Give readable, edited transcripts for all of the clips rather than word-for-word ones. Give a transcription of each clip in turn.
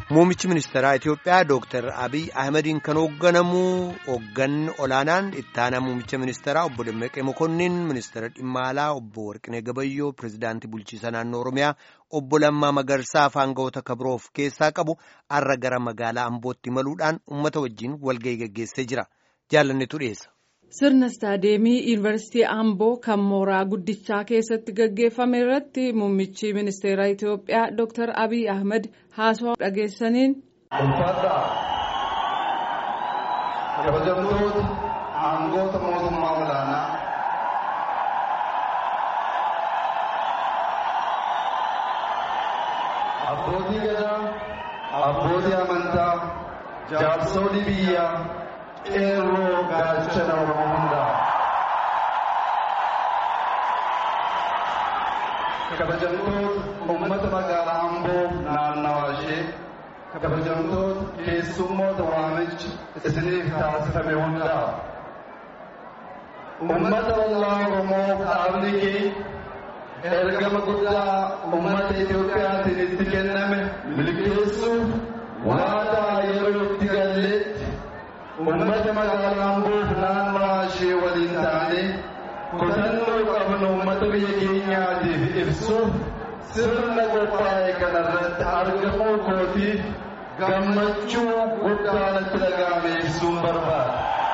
Muummichi ministeeraa Itiyoophiyaa Dr. Abiy Ahmediin kan hoogganamu hoogganni olaanaan itti aanaa muummicha ministeeraa obbo Dammaqee Mokonnin, ministeera dhimma alaa obbo Warqinee Gabayyoo, pirezidaantii bulchiinsa naannoo Oromiyaa obbo Lammaa Magarsaa fi aangawoota kabiroo keessaa qabu har'a gara magaalaa Ambootti imaluudhaan uummata wajjin walgahii gaggeessee jira. Jaalannetu dhiyeessa. Sirna Istaadiyeemii Yuunivarsiitii Amboo kan mooraa guddichaa keessatti gaggeeffame irratti muummichi ministeeraa Itiyoophiyaa Dr. Abiy Ahmed haasawaa dhageessaniin kabajamtoota aangoota mootummaa olaanaa abbootii gadaa, abbootii amantaa, jaarsolii biyyaa, qeerroo gaachana Oromoo hundaa kabajamtoota uummata magaalaa Amboo naannawaa ishee, kabajamtoota keessummoota waamichi isiniif taasifame hundaa, uummata bal'aa Oromoo dhaabni kee ergama guddaa uummata Itiyoophiyaatiin itti kenname milkeessuuf waadaa yeroo itti galletti uummata magaalaa Amboo naannawaa ishee waliin taanee kutannoo qabnu uummata biyya keenyaatiif ibsuuf sirna qophaa'e kanarratti argamuu kootiif gammachuu guddaa natti dhaga'ame ibsuun barbaada.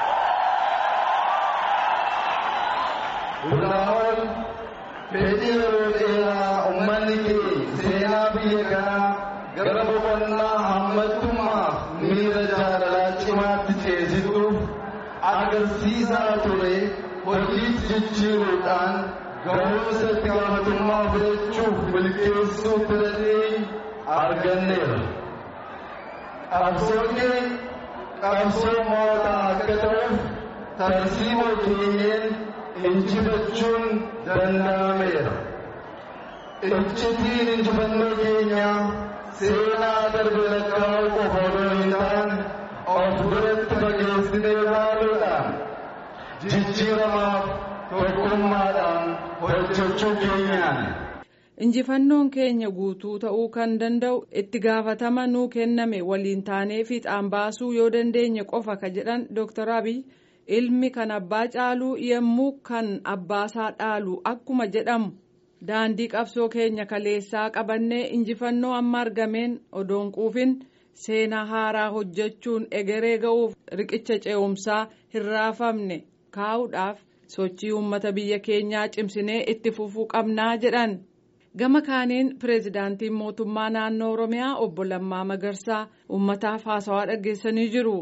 Ulaa'oon fedhii yeroo dheeraa uummanni kee seenaa biyya kanaa gara boqonnaa hammattummaaf miira jaalalaa cimaatti ceesisuuf agarsiisaa ture hojiitti jijjiiruudhaan ga'umsa itti gaafatamummaa fudhachuuf milkeessuu filatee arganneera. Qabsoon kee qabsoo mootaa akka ta'uuf tarsiimoo keenyeen injifachuun danda'ameera. Iccitiin injifannoo keenyaa seenaa darbe lakkaa'uu qofa odoo hin taane of duratti fageessinee ilaaluudhaan jijjiiramaaf tokkummaadhaan hojjechuu keenyaan. Injifannoon keenya guutuu ta'uu kan danda'u itti gaafatama nuu kenname waliin taanee fiixaan baasuu yoo dandeenye qofa ka jedhan Dr. Abiy ilmi kan abbaa caaluu yemmuu kan abbaasaa dhaalu akkuma jedhamu. Daandii qabsoo keenya kaleessaa qabannee injifannoo amma argameen odoon quufin seenaa haaraa hojjechuun egeree ga'uuf riqicha ce'umsaa hin raafamne kaa'uudhaaf sochii uummata biyya keenyaa cimsinee itti fufuu qabnaa jedhan. Gama kaaniin pirezidaantiin mootummaa naannoo Oromiyaa obbo Lammaa Magarsaa uummataaf haasawaa dhageessanii jiru.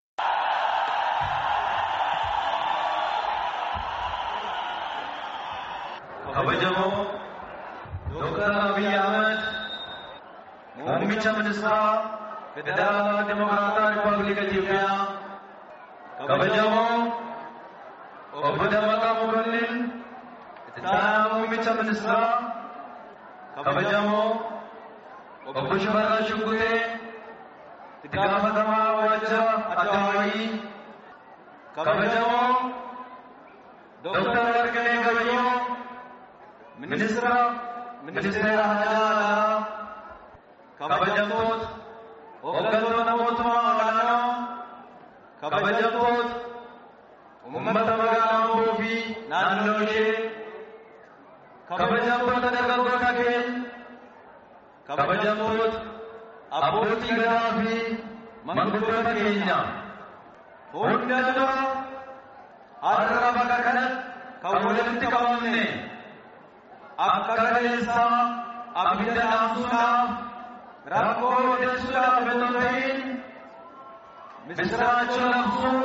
Kabajamoo Dr. Abiy Ahmed muummicha ministeeraa federaalaa Dimokiraataa Rippaabilika Itiyoophiyaa, kabajamoo obbo Dammaqee Mokonnin itti aanaa muummicha ministeeraa, kabajamoo obbo Shifarraa Shuggutee itti gaafatamaa waajjira Addawaayii, kabajamoo Dr. Warqinee Gabayyoo ministeera haajaa kabajamtoota hooggantoota mootummaa olaanoo, kabajamtoota uummata magaalaa Amboo fi naannoo ishee, kabajamtoota dargaggoota keenya, kabajamtoota abbootii gadaa fi manguddoota keenya hunda dura har'a bakka kanatti kan walitti qabamne akka kaleessaa abidda dhaamsuudhaaf rakkoo odeessuudhaaf osoo ta'in misiraacha labsuu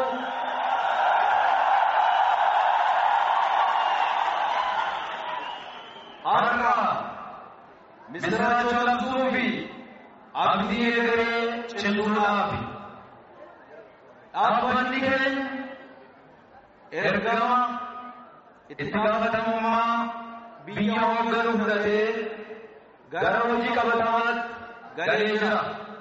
har'a misiraacha labsuu fi abdii egeree cimsuudhaaf dhaabbanni keenya ergama itti gaafatamummaa biyya hoogganuu fudhatee gara hojii qabatamaatti galee jira.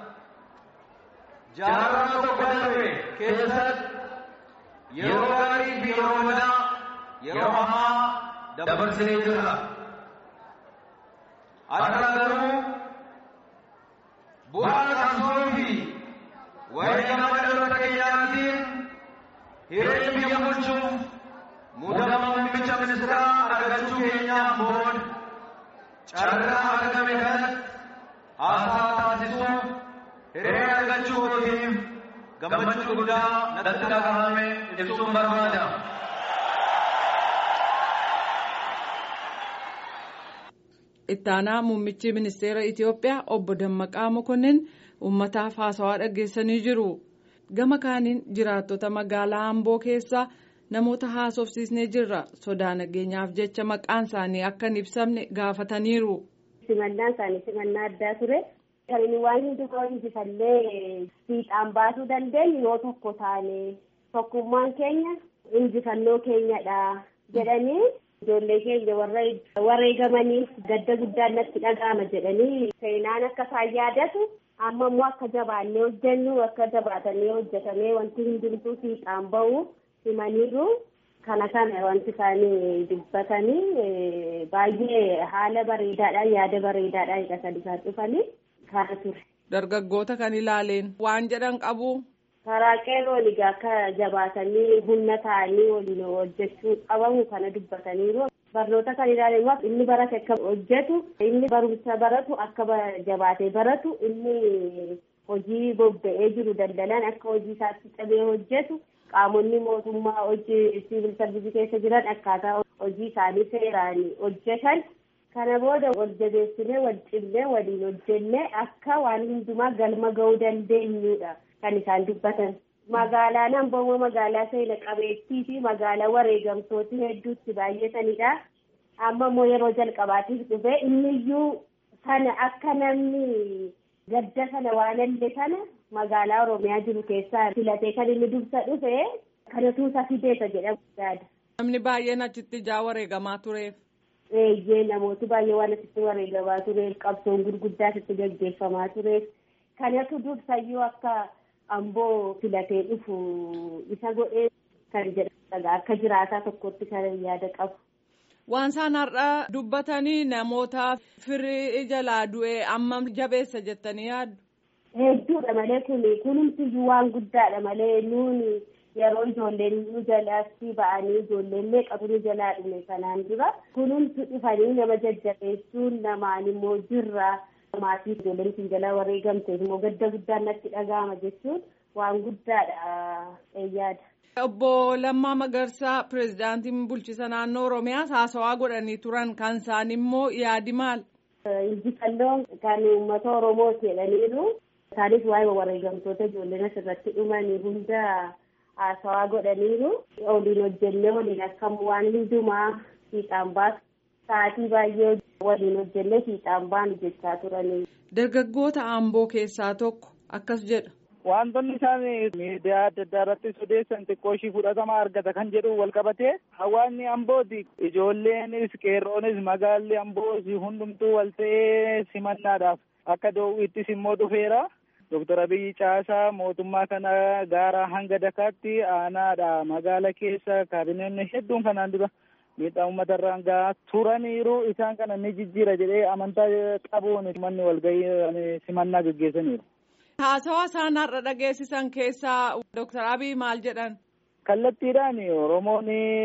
Jaarraa tokko darbe keessatti yeroo gaarii fi yeroo badaa yeroo hamaa dabarsinee jira. Har'a garuu bu'aa qabsoo wareegama dhaloota keenyaatiin hiree biyya bulchuuf muudama muummicha ministeeraa argachuu keenyaan booda carraa argame kanatti haasaa taasisuuf hiree argachuu kootiif gammachuu guddaa natti dhagahame ibsuun barbaada. Ittaanaa muummichi ministeera Itiyoophiyaa obbo Dammaqaa Mokonnin uummataaf haasawaa dhageessanii jiru. Gama kaaniin jiraattota magaalaa Amboo keessaa namoota haasofsiisnee jirra. Sodaa nageenyaaf jecha maqaan isaanii akka hin ibsamne gaafataniiru. Simannaan isaanii simannaa addaa ture. Kan inni waan hundumaa injifallee fiixaan baasuu dandeenyu yoo tokko taane tokkummaan keenya injifannoo keenyadha jedhanii ijoollee keenya wareegamanii gadda guddaan natti dhaga'ama jedhanii seenaan akka isaan yaadatu amma immoo akka jabaannee hojjennu akka jabaatanii hojjetamee wanti hundumtuu fiixaan bahu himaniiru. Kana wanti isaanii dubbatanii baay'ee haala bareedaadhaan yaada bareedaadhaan hidhatan isaan dhufanii kana ture. Dargaggoota kan ilaaleen waan jedhan qabu. Karaa qeerroon egaa akka jabaatanii humna ta'anii waliin hojjechuu qabamu kana dubbataniiru. Barnoota kan ilaaleen inni barate akka hojjetu, inni barumsa baratu akka jabaatee baratu, inni hojii bobba'ee jiru daldalaan akka hojii isaatti cabee hojjetu. Qaamonni mootummaa hojii siivil sarvisii keessa jiran akkaataa hojii isaanii seeraan hojjetan kana booda wal jabeessinee wal cimnee waliin hojjennee akka waan hundumaa galma ga'uu dandeenyudha kan isaan dubbatan. Magaalaan Amboo magaalaa seena qabeettii fi magaalaa wareegamtooti hedduutti baay'atanidha. Amma immoo yeroo jalqabaatiif dhufe inniyyuu sana akka namni gadda sana waan illee sana magaalaa Oromiyaa jiru keessaa filatee kan inni dubsa dhufe kanatu isa fideessa jedhamu. Namni baay'een achitti wareegamaa tureef. Namooti baay'ee waan achitti wareegamaa tureef qabsoon gurguddaa achitti gaggeeffamaa tureef kanatu dursayyuu akka Amboo filatee dhufu isa godhee kan jedhamu akka jiraataa tokkotti kan yaada qabu. Waan isaan har'a dubbatanii namoota firii jalaa du'e amma jabeessa jettanii yaaddu. Hedduudha malee kunumtiyyuu waan guddaadha malee nuuni yeroo ijoolleen nu jalaatti ba'anii ijoolleen meeqatu nu jalaa dhume kanaan dura kunumtu dhufanii nama jajjabeessuun namaan immoo jirra maatii ijoolleen isin jalaa wareegamteef immoo gadda guddaan natti dhaga'ama jechuun waan guddaadha yaada. Obbo Lammaa Magarsaa pirezidaantiin bulchiisa naannoo Oromiyaas haasawaa godhanii turan kan isaan immoo yaadi maal? Injifannoon kan uummata Oromooti jedhaniiru. Isaanis waa'ee wareegamtoota ijoolleen asirratti dhumanii hunda haasawaa godhaniiru. Waliin hojjennee waliin akkam waan hundumaa fiixaan baasu sa'aatii baay'ee waliin hojjennee fiixaan baanu jechaa turanii. Dargaggoota Amboo keessaa tokko akkas jedha. Wantoonni isaan miidiyaa adda addaa irratti odeessan xiqqoo ishii fudhatama argata kan jedhu wal qabatee hawaasni Ambooti ijoolleenis qeerroonis magaalli Amboos hundumtuu wal ta'ee simannaadhaaf akka doo'ittis immoo dhufeera. Dr. Abiyyi Caasaa mootummaa kana gaara hanga Dakaatti aanaadha magaala keessa kaabinoonni hedduun kanaan dura miidhaa uummata irraan gahaa turaniiru isaan kana ni jijjiira jedhee amantaa qabuun manni walgahii simannaa gaggeessaniiru. Haasawaa isaan har'a dhageessisan keessaa Dr. Abiy maal jedhan? Kallattiidhaan Oromoon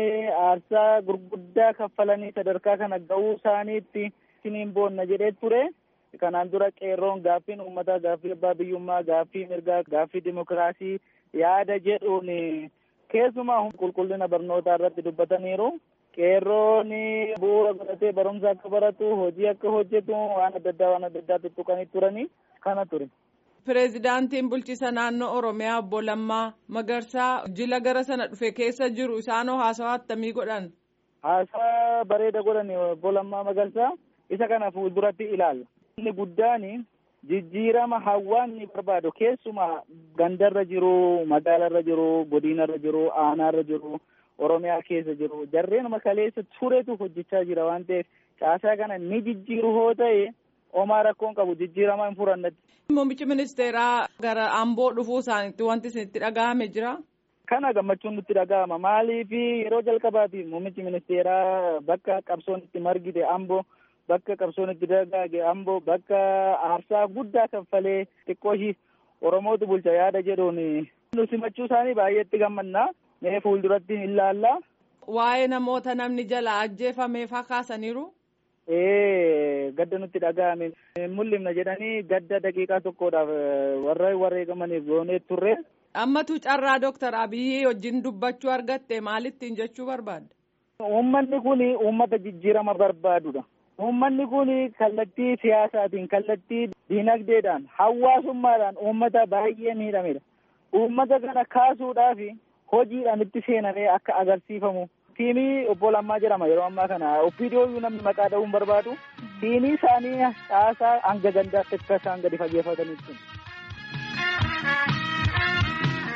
aarsaa gurguddaa kaffalanii sadarkaa kana ga'uu isaaniitti siniin boonna jedhee ture. Kanaan dura qeerroon gaaffiin uummataa gaaffii abbaa biyyummaa gaaffii mirgaa gaaffii dimokiraasii yaada jedhuun keessumaa qulqullina barnootaa irratti dubbataniiru. Qeerroon bu'uura godhatee barumsa akka baratu hojii akka hojjetu waan adda addaa tuttuqanii turanii kana ture. Pireezidaantiin bulchiisa naannoo Oromiyaa obbo Lammaa Magarsaa jila gara sana dhufe keessa jiru isaanoo haasawaa attamii godhan? Haasawaa bareeda godhan obbo Lammaa Magarsaa isa kana fuulduratti ilaalla. Inni guddaan jijjiirama hawaasni barbaadu keessumaa gandarra jiru, magaalarra jiru, godinarra jiru, aanaarra jiru, Oromiyaa keessa jiru jarreen kaleessa turetu hojjechaa jira waan ta'eef caasaa kana ni jijjiiru hoo ta'e homaa rakkoon qabu jijjiirama hin furannatti. Muummichi ministeeraa gara Amboo dhufuu isaaniitti wanti isinitti dhaga'ame jira? Kana gammachuun nutti dhaga'ama. Maaliif yeroo jalqabaatiif muummichi ministeeraa bakka qabsoon itti margite Amboo, bakka qabsoon itti dagaage Amboo, bakka aarsaa guddaa kaffalee xiqqoo ishii Oromootu bulcha yaada jedhuun nu simachuu isaanii baay'eetti gammannaa. Mee fuulduratti hin ilaalla. Waa'ee namoota namni jala ajjeefameef kaasaniiru? Gadda nutti dhaga'ame mul'ifna jedhanii gadda daqiiqaa tokkodhaaf warra wareegamaniif goonee turre. Ammatu carraa Dooktar Abiyyi wajjin dubbachuu argatte maalittiin jechuu barbaadda? Uummanni kun uummata jijjiirama barbaadudha. Uummanni kun kallattii siyaasaatiin, kallattii dinagdeedhaan, hawaasummaadhaan uummata baay'ee miidhamedha. Uummata kana kaasuudhaaf hojiidhaan itti seenamee akka agarsiifamu. Tiimii obbo Lammaa jedhama yeroo ammaa kana OPDO namni maqaa dha'uun barbaadu. Tiimii isaanii caasaa hanga gandaatti akka isaan gadi fageeffatanitti.